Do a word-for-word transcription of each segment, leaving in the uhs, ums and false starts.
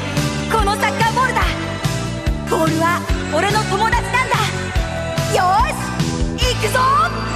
このサッカーボールだ。ボールは俺の友達なんだ。よーし行くぞ。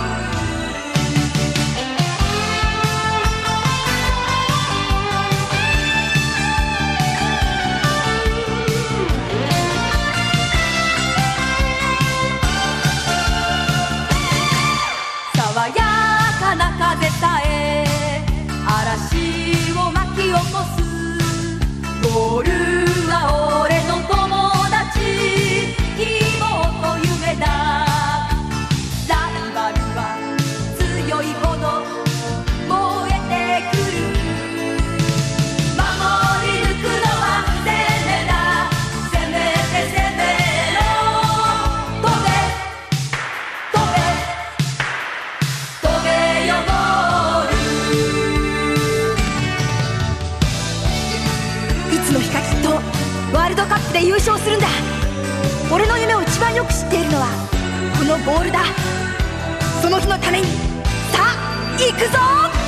爽やかな風さえ嵐を巻き起こす。ボールは俺の友達、希望と夢だ。ライバルは強いほど燃えてくる。守り抜くのは攻めだ。攻めて攻めろ。飛べ飛べ飛べよゴール。いつの日かきっとワールドカップで優勝するんだ。俺の夢を一番よく知っているのはこのボールだ。その日のためにさあ行くぞ。